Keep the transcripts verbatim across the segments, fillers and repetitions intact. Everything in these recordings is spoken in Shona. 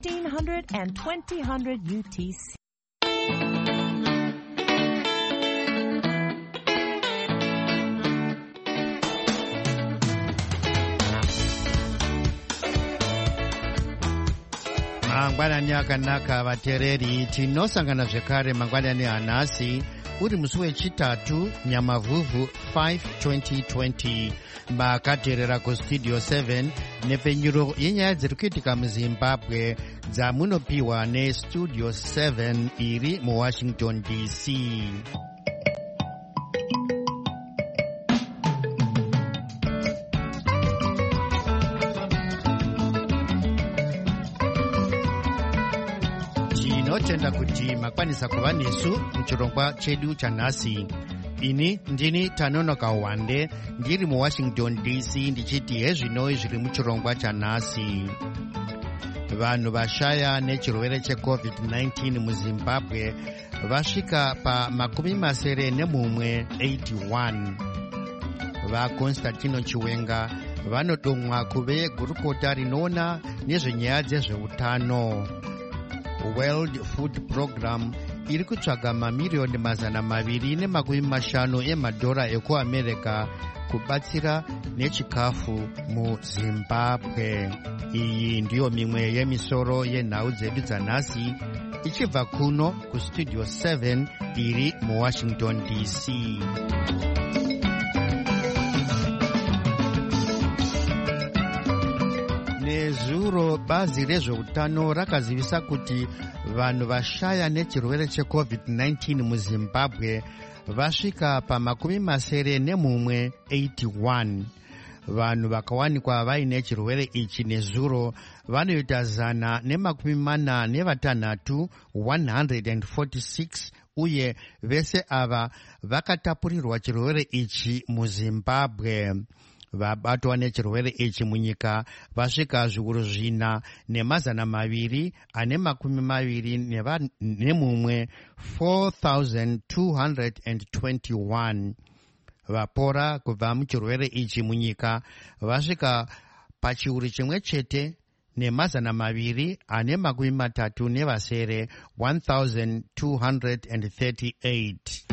fifteen hundred and twenty hundred U T C. Mangwanani akanaka vatereri tinosangana zvekare mangwanani anhasi uri musi wechitatu Nyamavhuvhu five twenty twenty makateerera kustudio seven nepfenyuro yenyaya dziri kuitika muZimbabwe dzamunopiwa nestudio seven iri muWashington D C. Tinotenda kuti makwanisa kuva nesu muchirongwa chedu chanhasi. Ini ndini Tanonoka Wande ndiri muWashington D C ndichiti hezvinoi zviri muchirongwa chanhasi. Vanhu vashaya nechirwere checovid nineteen muZimbabwe vasvika pamakumi masere nemumwe eighty-one. VaConstantino Chiwenga vanodomwa kuve gurukota rinoona nezvenyaya dzezveutano. World Food Program iri kutsvaga mamiriyoni mazana maviri nemakumi mashanu emadhora ekuAmerica kubatsira nechikafu muZimbabwe. Iyi ndiyo mimwe yemisoro yenhau dzedu dzanhasi ichibva kuno kustudio seven iri muWashington D C. Nezuro bazi rezveutano rakazivisa kuti vanhu vashaya nechirwere checovid nineteen muZimbabwe vasvika pamakumi masere nemumwe eighty-one. Vanhu vakawanikwa vaine chirwere ichi nezuro vanoita zana nemakumi mana nevatanhatu one hundred forty-six uye vese ava vakatapurirwa chirwere ichi muZimbabwe. Vabatwa nechirwere ichi munyika vasvika zviuru zvina nemazana maviri ane makumi maviri nemumwe four thousand two hundred twenty-one. Vapora kubva muchirwere ichi munyika vasvika pachiuru chimwe chete nemazana maviri ane makumi matatu nevasere one thousand two hundred thirty-eight.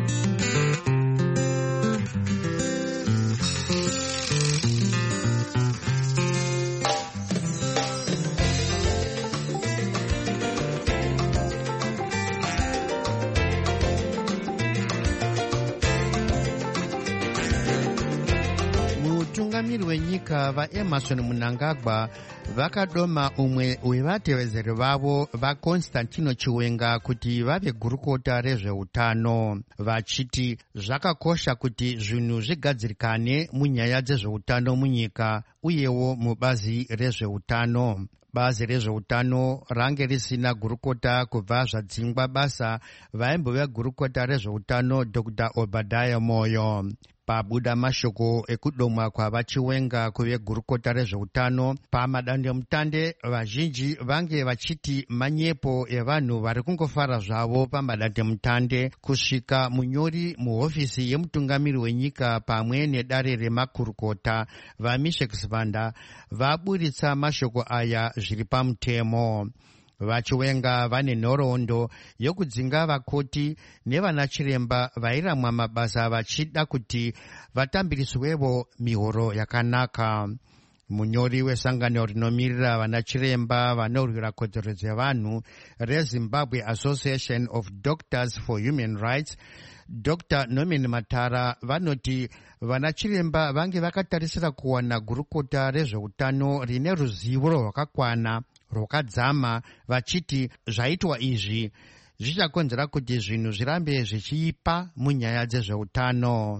Mutungamiri wenyika vaEmerson Mnangagwa vakadoma umwe wevatevezeri vavo vaConstantino Chiwenga kuti vave gurukota rezveutano, vachiti zvakakosha kuti zvinhu zvigadzirikane munyaya dzezveutano munyika uyewo mubazi rezveutano. Bazi rezveutano range risina gurukota kubva zvadzingwa basa vaimbova gurukota rezveutano Doctor Obadiah Moyo. Pabuda mashoko ekudomwa kwavaChiwenga kuve gurukota rezveutano pamadandemutande, vazhinji vange vachiti manyepo evanhu vari kungofara zvavo pamadandemutande kusvika munyori muhofisi yemutungamiri wenyika pamwe nedare remakurukota vaMishek Sibanda vaburitsa mashoko aya zviri pamutemo. VaChiwenga vane nhoroondo yokudzinga vakoti nevanachiremba vairamwa mabasa vachida kuti vatambiriswevo mihoro yakanaka. Munyori wesangano rinomirira vanachiremba vanorwira kodzero dzevanhu reZimbabwe Association of Doctors for Human Rights, Doctor Norman Matara, vanoti vanachiremba vange vakatarisira kuwana gurukota rezveutano rine ruzivo rwakakwana rwakadzama, vachiti zvaitwa izvi zvichakonzera kuti zvinhu zvirambe zvichiipa munyaya dzezveutano.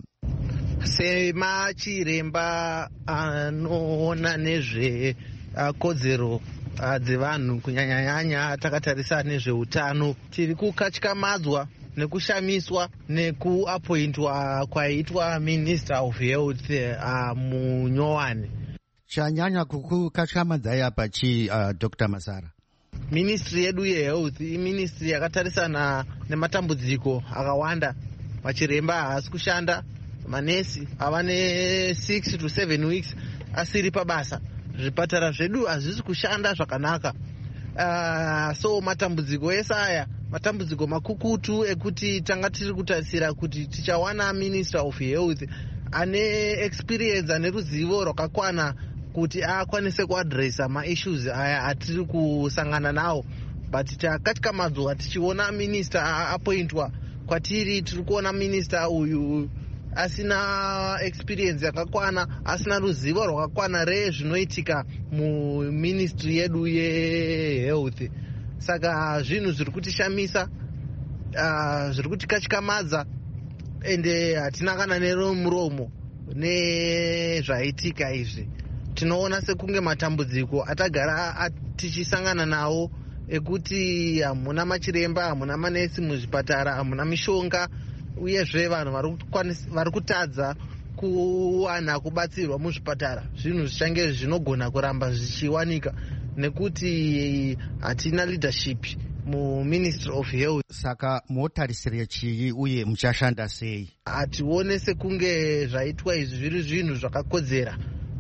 Semachiremba anoona nezve kodzero dzevanhu kunyanyanyanya takatarisa nezveutano, tiri kukatyamadzwa nekushamiswa nekuapointwa kwaitwa Minister of Health uh, munyowani. Chanyanya kukukatyamadzai apa chi uh, Doctor Masara? Ministry yedu yehealth iministry yakatarisana nematambudziko akawanda. Machiremba haasi kushanda, manesi ava ne six to seven weeks asiri pabasa, zvipatara zvedu hazvisi kushanda zvakanaka. uh, so matambudziko ese aya matambudziko makukutu ekuti tanga tiri kutarisira kuti tichawana minister of health ane experience ane ruzivo rwakakwana kuti akwanise kuadresa maissues aya atiri kusangana nawo. But takatika madzuva tichiona minister apointwa kwatiri tiri kuona minister uyu asina experience yakakwana, asina ruzivo rwakakwana rezvinoitika muministry yedu yehealth. Saka zvinhu zviri kutishamisa, uh, zviri kutikatyamadza, ende hatina kana nero muromo nezvaitika izvi. Tinoona sekunge matambudziko atagara tichisangana nawo ekuti hamuna machiremba, hamuna manesi muzvipatara, hamuna mishonga, uyezve vanhu vari kutadza kuwana kubatsirwa muzvipatara. Zvinhu zvichange zvinogona kuramba zvichiwanika nekuti hatina leadership mu Ministry of Health. Saka motarisire chii uye muchashanda sei? Hatione sekunge zvaitwa izvi zviri zvinhu zvakakodzera,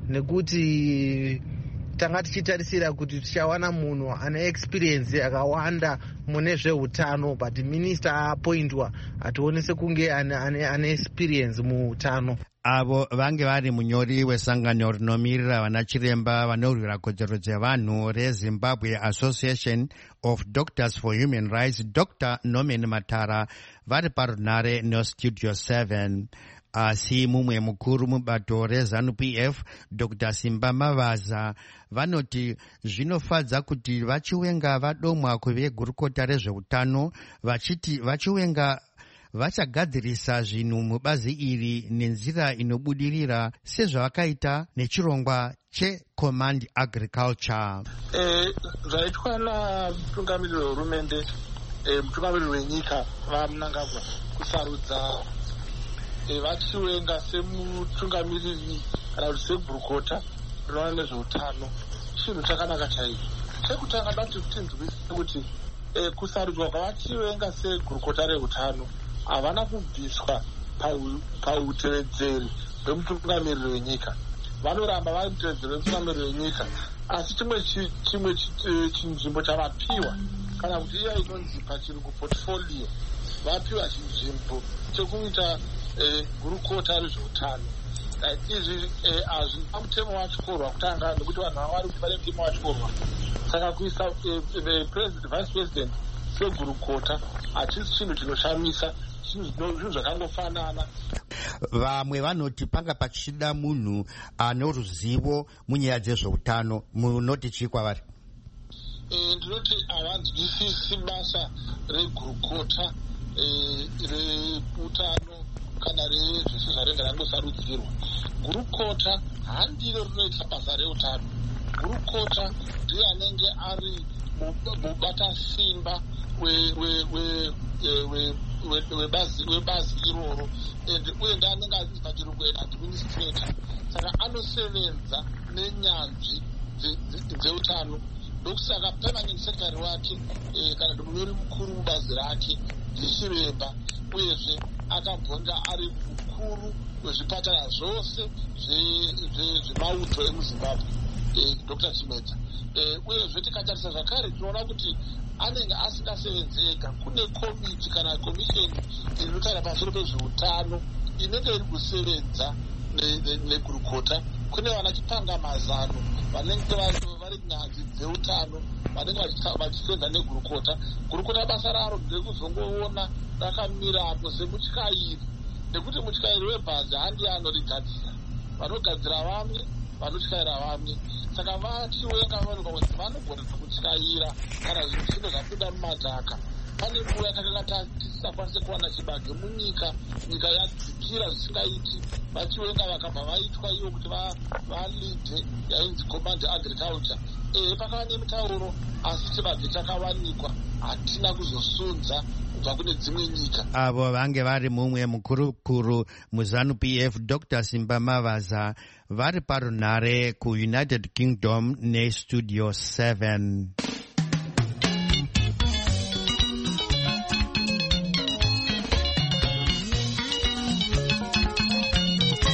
nekuti tanga tichitarisira kuti tichawana munhu ane experience yakawanda mune zveutano, but minister apointwa hatione sekunge ane, ane, ane experience muutano. Avo vange vari munyori wesangano rinomirira vanachiremba vanorwira kodzero dzevanhu reZimbabwe Association of Doctors for Human Rights, Doctor Norman Matara, vari parunare nestudio seven. Asi mumwe mukuru mubato reZANU P F, Doctor Simba Mavaza, vanoti zvinofadza kuti vachiwenga vadomwa kuvegurukota rezveutano vachiti vachiwenga vachagadzirisa zvinhu mubazi iri nenzira inobudirira sezvavakaita nechirongwa cheCommand Agriculture. Eh, zvaitwa namutungamiriri wehurumende, eh, mutungamiriri wenyika vaMnangagwa kusarudza eh, vachiwenga semutungamiriri kana kuti segurukota rinoona nezveutano, chinhu chakanaka chaizvo. Chekutanga dati tinzwisise kuti eh, kusarudzwa kwavachiwenga segurukota reutano havana kubviswa pautevedzeri hwemutungamiriri wenyika. Vanoramba vari mutevedzeri wemutungamiriri wenyika, asi chimwe chimwe chinzvimbo chavapiwa kana kuti iya inonzi pachirungu portfolio, vapiwa chinzvimbo chekuita gurukota rezveutano. Izvi hazvina mutemo wachikorwa kutanga, nekuti vanhu havari kuti vane mutemo wachikorwa. Saka kuisa vice president segurukota hachisi chinhu chinoshamisa, zvinhu zvakangofanana. Vamwe vanoti panga pachida munhu ane ruzivo munyaya dzezveutano, munoti chii kwavari? Ndinoti havanzwisisi basa regurukota reutano kana rezvese zvarenga rangosarudzirwa. Gurukota handiro rinoita basa reutano. Gurukota ndiye anenge ari mubata simba webazi iroro, uye ndi anenge azinzi pachirungu administrator. Saka anosevenza nenyanzvi dzeutano, ndokusaka permanent secretary wake kana kuti munyori mukuru mubazi rake ndichiremba, uyezve akabvonga ari mukuru wezvipatara zvose zvemauto emuZimbabwe, Doctor Chimedza. Uyezve tikatarisa zvakare tinoona kuti anenge asingasevenzi ega. Kune komiti kana komisheni inotaura pamusoro pezveutano inenge iri kusevenza negurukota. Kune vanachipanga mazano vanenge vari nyanzvi dzeutano vanenge vachisevenza negurukota. Gurukota basa raro nderekuzongoona rakamira apo semutyairi, nekuti mutyairi webhazi handi anorigadzira, vanogadzira vamwe, vanotyaira vamwe. Saka vachiwenga vanhu kuti vanogona kutyaira kana zvinhu zvapinda mumadhaka. Pane nguva yatakanga tisingakwanise kuwana chibage munyika, nyika yadzikira zvisingaiti. Vachiwenga vakabva vaitwa ivo kuti validhe yainzi Command Agriculture. Eh, pakava nemitauro, asi chibage chakawanikwa, hatina kuzosunza kubva kune dzimwe nyika. Avo vange vari mumwe mukurukuru muZANU P F, Doctor Simba Mavaza, vari parunare kuUnited Kingdom neStudio seven.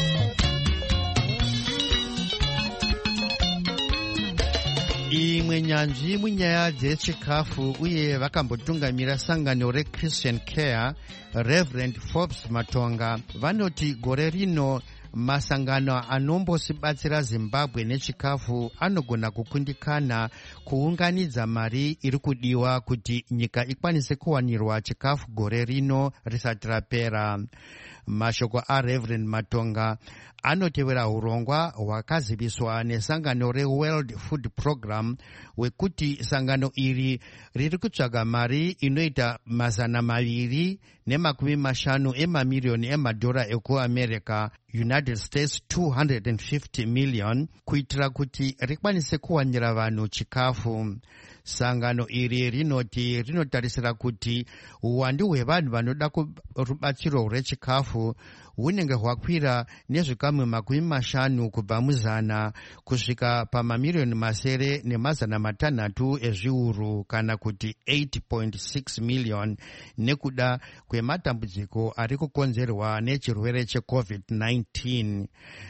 Imwe nyaya unyanzvi munyaya dzechikafu uye vakambotungamira sangano reChristian Care, Reverend Forbes Matonga, vanoti gore rino masangano anombosibatsira Zimbabwe nechikafu anogona kukundikana kuunganidza mari iri kudiwa kuti nyika ikwanise kuwanirwa chikafu gore rino risati rapera. Mashoko aReverend Matonga anotevera urongwa hwakaziviswa nesangano reWorld Food Program wekuti sangano iri riri kutsvaga mari inoita mazana maviri nemakumi mashanu emamiliyoni emadhora ekuAmerica, United States two hundred fifty million, kuitira kuti rikwanise kuwanira vanhu chikafu. Sangano iri rinoti rinotarisira kuti uwandu hwevanhu vanoda rubatsiro rwechikafu hunenge hwakwira nezvikamu makumi mashanu kubva muzana kusvika pamamiliyoni masere nemazana matanhatu ezviuru, kana kuti eight point six million, nekuda kwematambudziko ari kukonzerwa nechirwere checovid nineteen.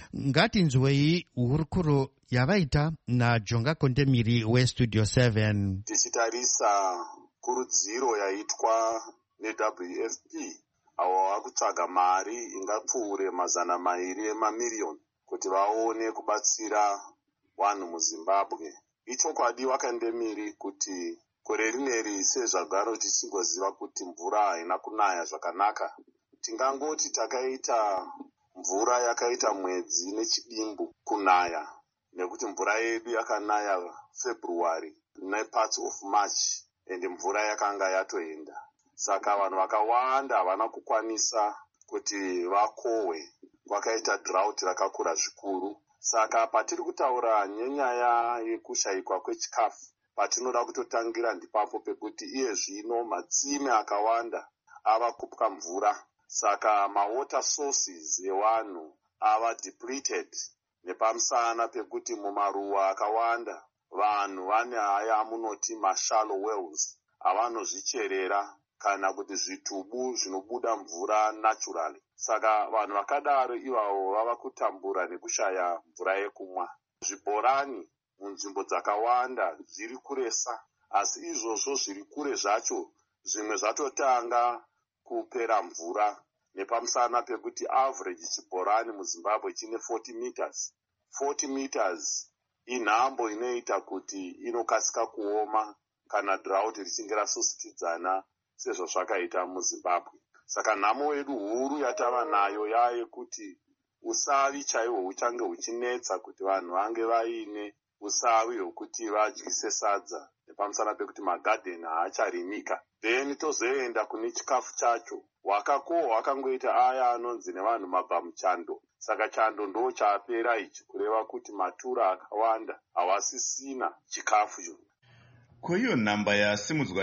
Ngatinzwei hurukuro yavaita naJonga Kondemiri weStudio seven. Tichitarisa kurudziro yaitwa neW F P avo vakutsvaga mari ingapfuure mazana mairi emamiliyoni kuti vaone kubatsira vanhu muZimbabwe. Ichokwadi Wakandemiri kuti gore rineri sezvagaro tichingoziva kuti mvura haina kunaya zvakanaka, tingangoti takaita mvura yakaita mwedzi nechidimbu kunaya, nekuti mvura yedu yakanaya February neparts of March ende mvura yakanga yatoenda. Saka vanhu vakawanda havana kukwanisa kuti vakohwe, kwakaita drought rakakura zvikuru. Saka patiri kutaura nenyaya yekushayikwa kwechikafu, patinoda kutotangira ndipapo pekuti iye zvino matsime akawanda ava kupwa mvura. Saka mawater sources evanhu ava depleted, nepamusana pekuti mumaruwa akawanda vanhu vane haya munoti mashallow wells avanozvicherera kana kuti zvitubu zvinobuda mvura naturally. Saka vanhu vakadaro ivavo vava kutambura nekushaya mvura yekumwa. Zvibhorani munzvimbo dzakawanda zviri kuresa, asi izvozvo zviri kure zvacho zvimwe zvatotanga kupera mvura, nepamusana pekuti average chibhorani muZimbabwe chine forty meters. forty meters inhambo inoita kuti inokasika kuoma kana drought richinge rasositidzana sezvo zvakaita muZimbabwe. Saka nhamo wedu huru yatava nayo yayekuti usavi chaihwo huchange huchinetsa kuti vanhu vange vaine usavi hwekuti vadyise sadza, nepamusana pekuti magadheni haacharimika. Then tozoenda kune chikafu chacho, wakakohwa wakangoita aya anonzi nevanhu mabvamuchando. Saka chando ndo chapera ichi, kureva kuti matura akawanda hawasisina chikafu cho. Ko iyo nhamba yasimudzwa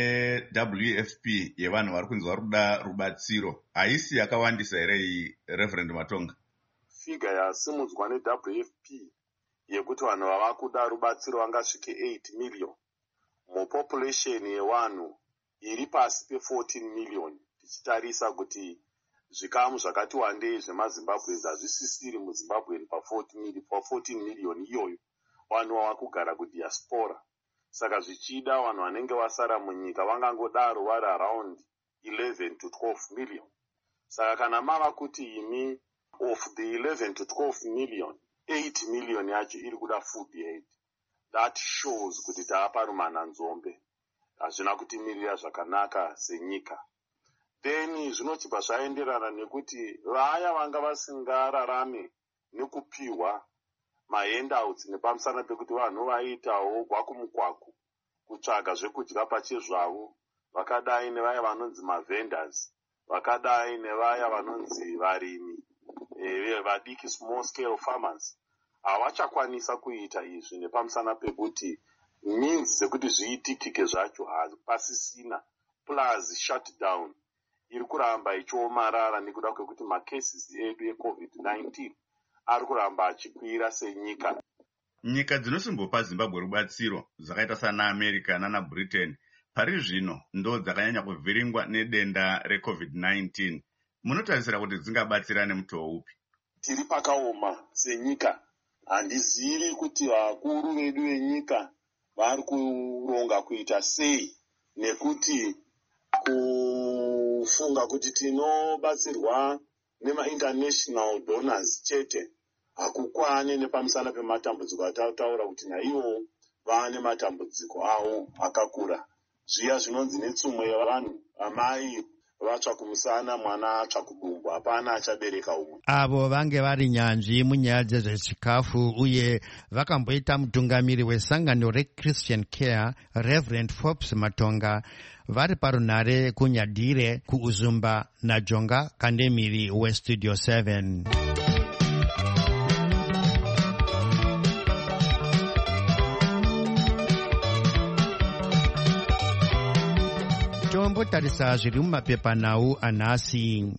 neW F P yevanhu vari kunzi vari kuda rubatsiro haisi yakawandisa here iyi, Reverend Matonga? Figa yasimudzwa neW F P yekuti vanhu vava kuda rubatsiro vangasvike eight million mupopulation yevanhu iri pasi pe fourteen million. Tichitarisa kuti zvikamu zvakati wandei zvemaZimbabweans hazvisisiri muZimbabwe pa fourteen million iyoyo vanhu vava kugara kudiaspora. Saka zvichida vanhu vanenge vasara munyika vangangodaro vari around eleven to twelve million. Saka kana mava kuti imi of the eleven to twelve million, eight million yacho iri kuda food aid, that shows kuti taaparumana nzombe, hazvina kutimirira zvakanaka senyika. Then zvinochibva zvaenderana nekuti vaya vanga vasingararame nekupiwa mahandouts nepamusana pekuti vanhu vaitawo gwakumukwaku kutsvaga zvekudya pachezvavo, vakadai nevaya vanonzi mavendors, vakadai nevaya vanonzi varimi e, vadiki small scale farmers, havachakwanisa kuita izvi nepamusana pekuti means dzekuti zviitikike zvacho hapasisina, plus shutdown iri kuramba ichiomarara nekuda kwekuti macases edu ecovid nineteen ari kuramba achikwira senyika. Nyika dzinosimbopa Zimbabwe rubatsiro dzakaita sana America nana Britain pari zvino ndo dzakanyanya kuvhiringwa nedenda recovid nineteen. Munotarisira kuti dzingabatsira nemutowo upi? Tiri pakaoma senyika. Handizivi kuti vakuru vedu venyika vari kuronga kuita sei, nekuti kufunga kuti tinobatsirwa nema-international donors chete hakukwani nepamusana pematambudziko atataura kuti naivo vane matambudziko avo akakura. Zviya zvinonzi netsumo yevanhu, amai vatsva kumusana mwana atsva kudumbu, hapana achabereka umwe. Avo vange vari nyanzvi munyaya dzezvechikafu uye vakamboita mutungamiri wesangano reChristian Care Reverend Forbes Matonga vari parunhare kunyadhire kuuzumba naJonga Kandemiri weStudio seven. Tombotarisa zviri mumapepanhau anhasi.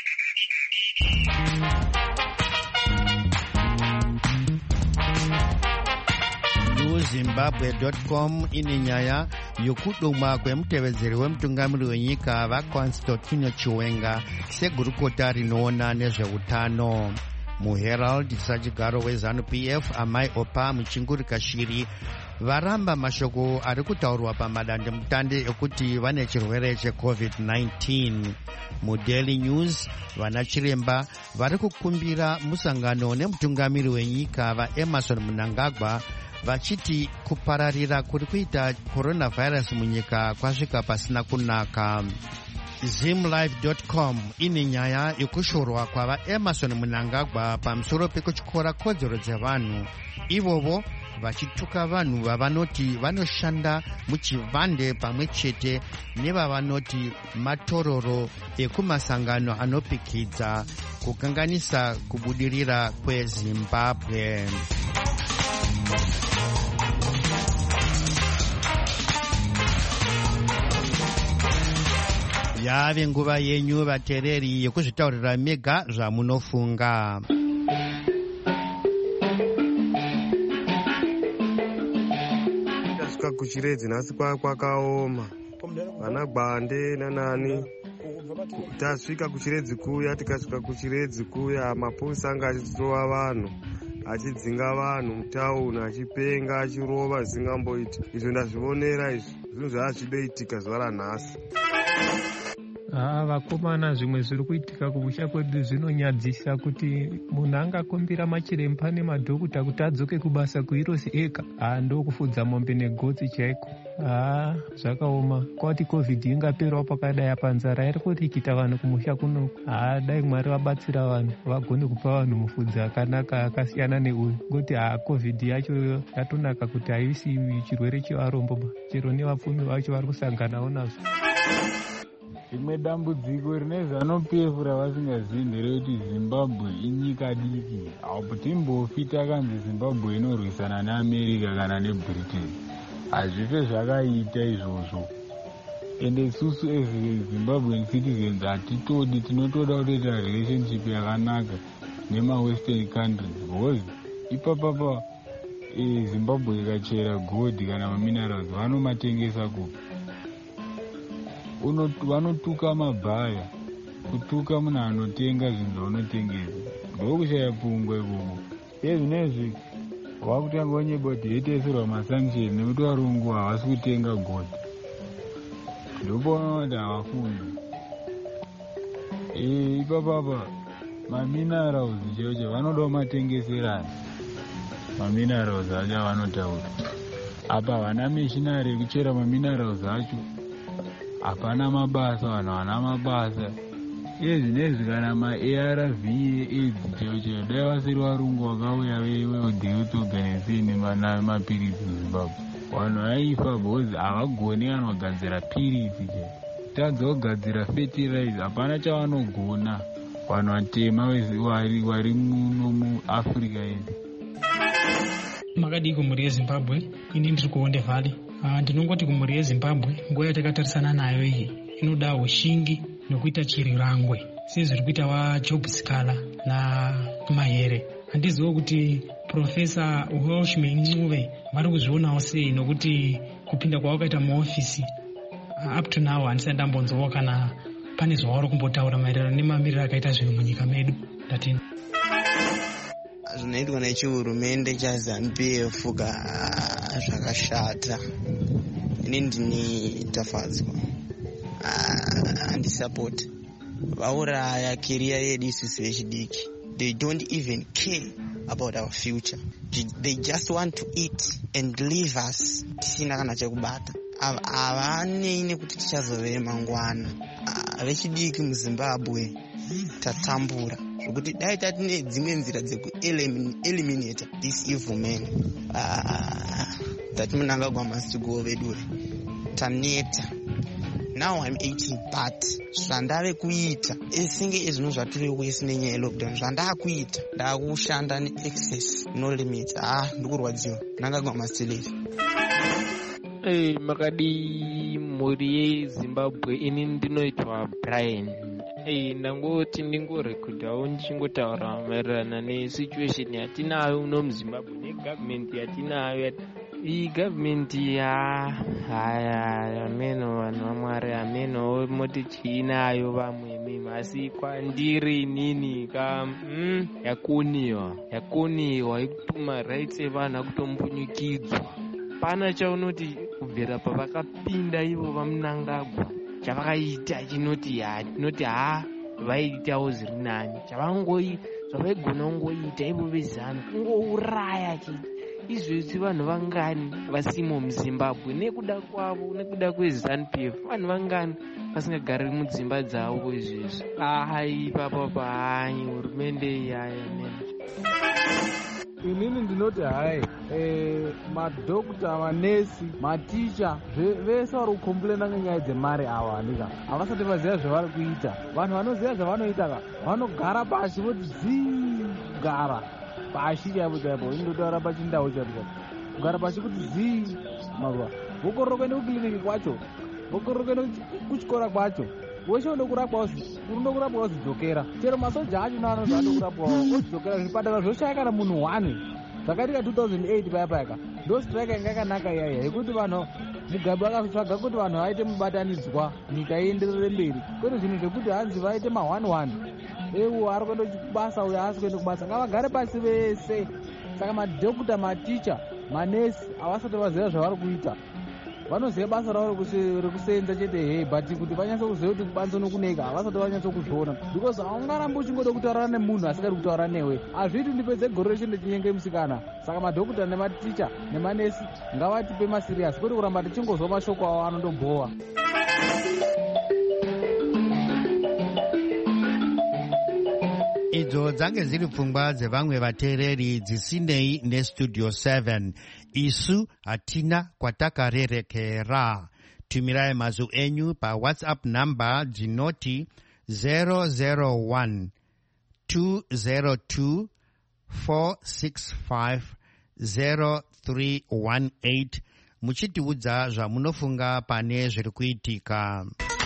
Zimbabwe dot com ine nyaya yokudumwa kwemutevedzeri wemutungamiri wenyika vaConstantino Chiwenga segurukota rinoona nezveutano. MuHerald Sachigaro weZanu-P F Amai Opa Muchingurika Shiri varamba mashoko ari kutaurwa pamadandemutande ekuti vane chirwere cheCovid nineteen. MuDaily News vana chiremba vari kukumbira musangano nemutungamiri wenyika vaEmerson Mnangagwa vachiti kupararira kuri kuita coronavirus munyika kwasvika pasina kunaka. Zimlive dot com ine nyaya yekushorwa kwavaEmerson Mnangagwa pamusoro pekutyora kodzero dzevanhu, ivovo vachituka vanhu vavanoti vanoshanda muchivande pamwe chete nevavanoti matororo ekumasangano anopikidza, kukanganisa kubudirira kweZimbabwe. Yave nguva yenyu vatereri yekuzvitaurira mega zvamunofunga. Tasvika kuChiredzi nhasi kwakaoma, vana Gwande nanani. Tasvika kuChiredzi kuya, tikasvika kuChiredzi kuya mapurisa anga achitova vanhu, achidzinga vanhu mutauni, achipenga, achirova zvisingamboiti. Izvo ndazvionera izvi, zvinhu zvazvidoitika zuva ranhasi. Ah, vakomana zvimwe zviri kuitika kumusha kwedu zvinonyadzisa kuti munhu angakumbira machiremba nemadhokuta kuti adzoke kubasa kuirosi ega. Ah, ndokufudza mombe negotsi chaiko. Ah, zvakaoma. Kwati COVID ingaperawo pakadai apa nzara iri kurikita vanhu kumusha kuno. Ah, dai Mwari vabatsira vanhu vagone kupa vanhu mufudzi akanaka akasiyana neuyu. Ngoti ah, COVID yacho yatonaka kuti haisi chirwere chevarombo ba. Chero nevapfumi vacho vari kusanganawo nazvo. Rimwe dambudziko rine ZANU-P F ravasingazivi nderekuti Zimbabwe inyika diki. Apo timbofi takanzi Zimbabwe inorwisana neAmerica kana neBritain. Hazvife zvakaita izvozvo. Ende isusu as Zimbabwean citizens hatitodi, tinotoda kutoita relationship yakanaka nema-Western countries. Because ipapapa e, Zimbabwe ikachera gold kana maminerals vanomatengesa kupi. Vanotuka mabhaya, kutuka munhu anotenga zvinhu zvaunotengesa. Ndokushaya pfungwa ikoko. Ezvinezvi vakutanga onyeboti yeteserwa masanction nekuti varungu havasi kutenga gold. Ndopaona kuti havafundi. E, ipapapa maminerals chaicho vanoda kumatengeserana. Maminerals acho vanotaura. Apa havana mishinari yekuchera maminerals acho. Hapana mabasa, vanhu havana mabasa. Ezvinezvi kana ma-A R V AIDS chaicho dai vasiri varungu vakauya veWorld Health Organization nemapirisi muZimbabwe, vanhu vaifa because havagoni kana kugadzira pirisi chaicho. Tadza kugadzira fertilizer, hapana chavanogona vanhu vatema vari muno muAfrica yedu. Makadii kumhuri yeZimbabwe? Ini ndiri kuonde vhali. Uh, ndinongoti kumhuri yeZimbabwe nguva yatakatarisana nayo iyi inoda ushingi nokuita chirirangwe sezviri kuita vaJob Sikala naMahere. Handiziwo kuti Profesa Welshman Ncube vari kuzvionawo sei, nokuti kupinda kwavakaita muofisi uh, up to now handisati ndambonzwawo kana pane zvavari kumbotaura maererano nemamiriro akaita zvinhu munyika medu. Ndatenda zvinoitwa nechihurumende chaZANU-P F zvakashata. Ini ndini Tafadzwa. Handisapoti. Vauraya career yedu isusu vechidiki. They don't even care about our future. They just want to eat and leave us tisina kana chekubata. Havanei nekuti tichazove mangwana. Vechidiki muZimbabwe tatambura kuti dai tatine dzimwe nzira dzeku eliminate this evil man. That Mnangagwa must go vedu taneta. Now I'm eighteen, but zvandave kuita esinge ezvino zvatiri wese nenyaya yelockdown zvandava kuita ndakushanda neexcess no limits. Ah, ndikurwadziwa. Mnangagwa must leave. Hey, makadi mhuri yeZimbabwe, ini ndinoitwa Brian. Hey, ndangoti ndingorekhodhawo ndichingotaura maererano nesituation yatinayo uno muZimbabwe negovernment yatinayo. Iyi government ya haya ameno vanhu vamwari ameno moti chiinayo vamwe mimi asi kwandiri nini ka mm, yakuniwa yakuniwa ikutuma rights evanhu akutombunyukidzwa. Pana chaunoti kubvira pavakapinda ivo vaMnangagwa chavakaita chinoti ha tinoti ha vaitawo zviri nani chavangoi zvavaigona kungoita ivo vezano kungouraya chii izvezvi vanhu vangani vasimo muZimbabwe nekuda kwavo nekuda kweZANU-P F vanhu vangani vasingagariri mudzimba dzavo izvezvi. Ai papa paanyi hurumende yaya mene. Inini ndinoti hai eh, madhokta, manesi, maticha vese vari kukomplena ngenyaya dzemari ava andika havasati vaziva zvavari kuita. Vanhu vanoziva zvavanoita ka vanogara pashi voti zii gara pashi chaipo chaipo. Indotaura pachindau chaipo kugara pashi kuti zii mazuva vokororo kuenda kukiliniki kwacho, vokororo kuenda kuchikora kwacho. Weshe unokurapwa unokurapwa uzidzokera. Chero masoja acho naano zvaanokurapwa uzidzokera. Zvipatara zvoshaya kana munhu one. Zvakaitika two thousand eight paya paya. Ndo strike yanga yakanaka iyaya yekuti vanhu Mugabe akatsvaga kuti vanhu vaite mubatanidzwa nyika ienderere mberi. Kwete zvinhu zvekuti hanzi vaite ma one one. Ewo ari kuenda kubasa uyo haasi kuenda kubasa. Ngavagare pasi vese. Saka madhokuta, maticha, manesi havasati vaziva zvavari kuita. Vanoziva basa ravo rekusenza chete hey, but kuti vanyatso kuziva kuti kubanze nokuneka havasati vanyatso kuzviona. Because haungarambe uchingoda kutaura nemunhu asingadi kutaura newe. Hazviti ndipedze gore reshe ndichinyenge musikana. Saka madhokuta nematicha nemanesi ngavatipe masiriasi kwete kuramba tichingozwa mashoko avo anondobhowa. Idzo dzange dziri pfungwa dzevamwe vateereri dzisinei nestudio seven. Isu hatina kwatakarerekera. Tumirai mazwi enyu pa WhatsApp number dzinoti zero zero one two zero two four six five zero three one eight muchitiudza zvamunofunga pane zviri kuitika.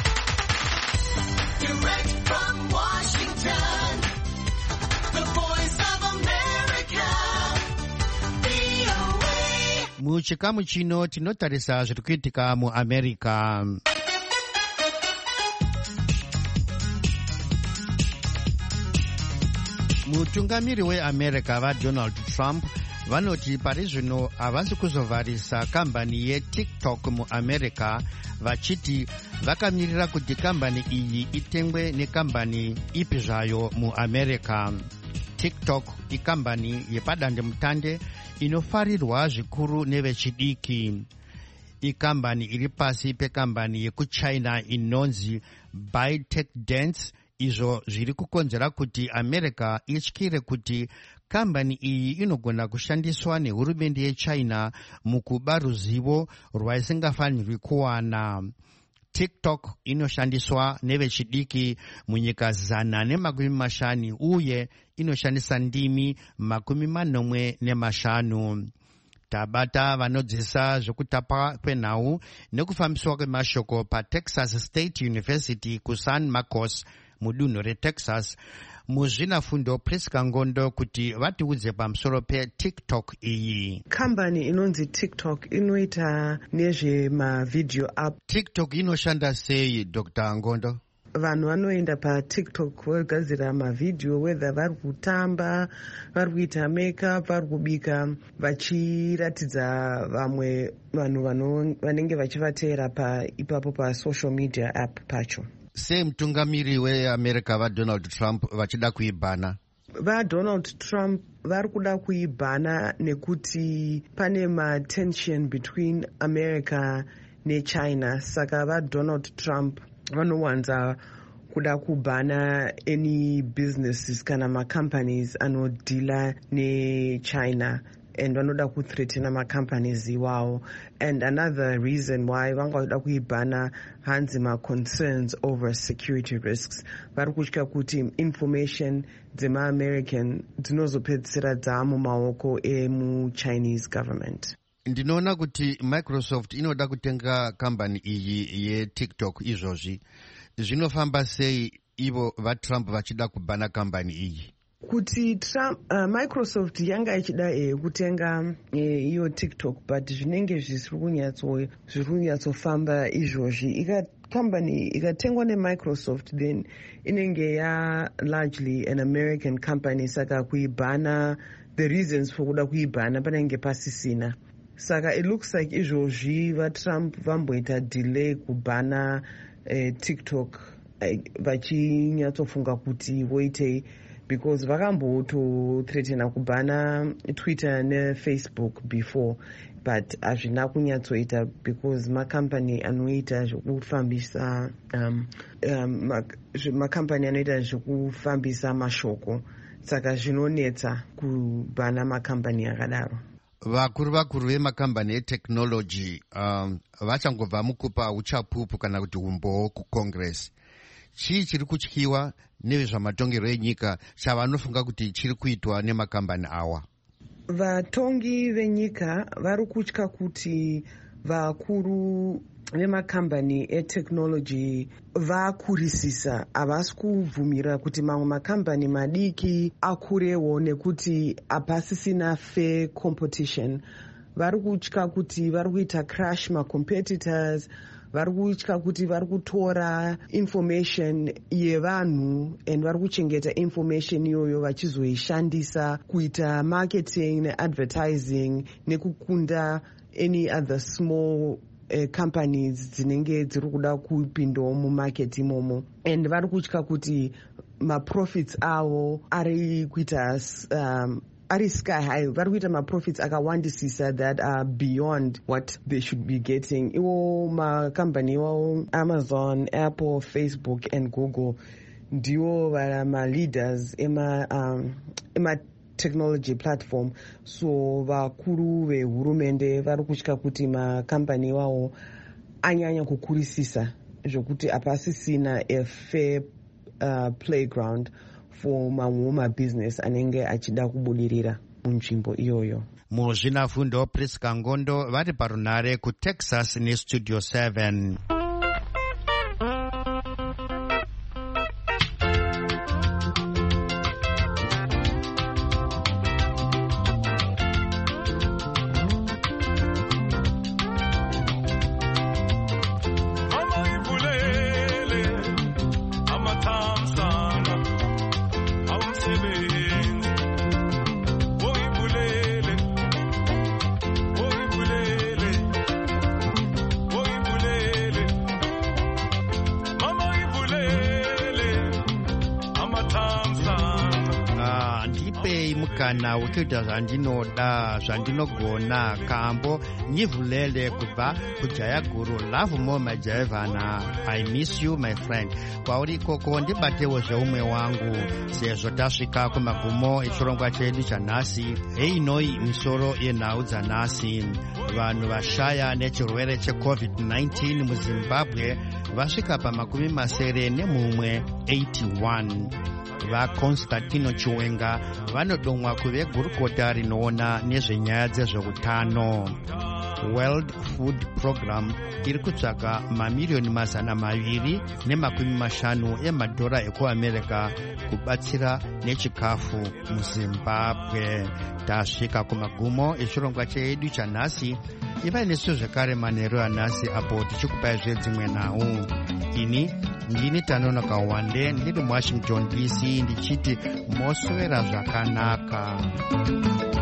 Direct from Washington, the voice of America, V O A. Muchikamu chino tinotarisa zviri kuitika muAmerica. Mutungamiri weAmerica vaDonald Trump vanoti pari zvino havasi kuzovharisa kambani yeTikTok muAmerica, vachiti vakamirira kuti kambani iyi itengwe nekambani ipi zvayo muAmerica. TikTok ikambani yepadandemutande inofarirwa zvikuru nevechidiki. Ikambani iri pasi pekambani yekuchina inonzi ByteDance, izvo zviri kukonzera kuti America ityire kuti kambani iyi inogona kushandiswa nehurumende yeChina mukuba ruzivo rwaisingafanirwi kuwana. TikTok inoshandiswa nevechidiki munyika zana nemakumi mashanu uye inoshandisa ndimi makumi manomwe nemashanu. Tabata vanodzisa zvekutapa kwenhau nekufambiswa kwemashoko paTexas State University kuSan Marcos mudunhu reTexas. Muzvinafundo Priska Ngondo kuti vatiudze pamusoro peTikTok iyi. Kambani inonzi TikTok inoita nezve mavideo app. TikTok inoshanda sei, Doctor Ngondo? vanhu vanoenda patiktok vogadzira mavhidhiyo whether vari kutamba, vari kuita makeup, vari kubika, vachiratidza vamwe vanhu vanenge vachivateera ipapo pasocial media app pacho. Sei mutungamiri weamerica vadonald trump vachida kuibhana? vadonald trump vari kuda kuibhana nekuti pane matension between america nechina, saka vadonald trump vanowanza kuda kubhana any businesses kana macompanies anodhila nechina, and vanoda kuthreatena macompanies iwawo. And another reason why vangada kuibhana hanzi ma-concerns over security risks. Vari kutya kuti information dzema-american dzinozopedzisira dzamumaoko emu-Chinese government. Ndinoona kuti Microsoft inoda kutenga kambani iyi yeTikTok izvozvi. Zvinofamba sei ivo vaTrump vachida kubhana kambani iyi? Kuti Trump, uh, Microsoft yanga ichida eh, kutenga eh, iyo TikTok, but zvinenge zvisiri kunyatso zviri kunyatsofamba izvozvi. Ika company ikatengwa neMicrosoft, then inenge ya largely an American company, saka kuibhana, the reasons for kuda kuibhana panenge pasisina. Saka it looks like izvozvi vaTrump vamboita delay kubhana eh, TikTok eh, vachinyatsofunga kuti voitei, because vakambotothreatena kubhana Twitter nefacebook before, but hazvina kunyatsoita because macompany anoita zvekufambisa um, um, macompany anoita zvekufambisa mashoko, saka zvinonetsa kubhana macompany akadaro. Vakuru vakuru vemakambani etechnology um, vachangobva mukupa uchapupu kana kuti umbowo kucongress. Chii chiri kutyiwa nevezvamatongerwo enyika chavanofunga kuti chiri kuitwa nemakambani awa? Vatongi venyika vari kutya kuti vakuru vemakambani etechnology vakurisisa, havasi kubvumira kuti mamwe makambani madiki akurewo nekuti hapasisina fair competition. Vari kutya kuti vari kuita crash macompetitors, vari kutya kuti vari kutora information yevanhu and vari kuchengeta information iyoyo vachizoishandisa kuita marketing neadvertising nekukunda any other small uh, companies dzinenge dziri kuda kupindawo mumarket imomo. And vari kutya kuti maprofits avo ari kuita um, ari sky high, vari kuita maprofits akawandisisa that are beyond what they should be getting. Iwo makambani iwo Amazon, Apple, Facebook and Google ndiwo vari ma-leaders ema, um, ema technology platform. So vakuru vehurumende vari kutya kuti makambani iwawo anyanya kukurisisa zvokuti hapasisina a fair uh, playground for mamwe mabusiness anenge achida kubudirira munzvimbo iyoyo. Muzvinafundo Priska Ngondo vari parunare kuTexas nestudio seven. Kana ukuita zvandinoda zvandinogona kambo nyivhulele kubva kujaya guru. Love more my jaivana, I miss you my friend. Kwauri ikoko ndibatewo zveumwe wangu sezvo tasvika kumagumo echirongwa chedu chanhasi. Hei noi misoro yenhau dzanhasi. Vanhu vashaya nechirwere checovid nineteen muZimbabwe vasvika pamakumi masere nemumwe eighty-one. VaConstantino Chiwenga vanodomwa kuve gurukota rinoona nezvenyaya dzezveutano. World Food Program iri kutsvaka mamiliyoni mazana maviri nemakumi mashanu emadhora ekuamerica kubatsira nechikafu muZimbabwe. Tasvika kumagumo echirongwa chedu chanhasi. Ivai nesu zvekare manheru anhasi apo tichikupai zvedzimwe nhau. Ini ndini Tanonoka Wande ndiri muwashington D C ndichiti moswera zvakanaka.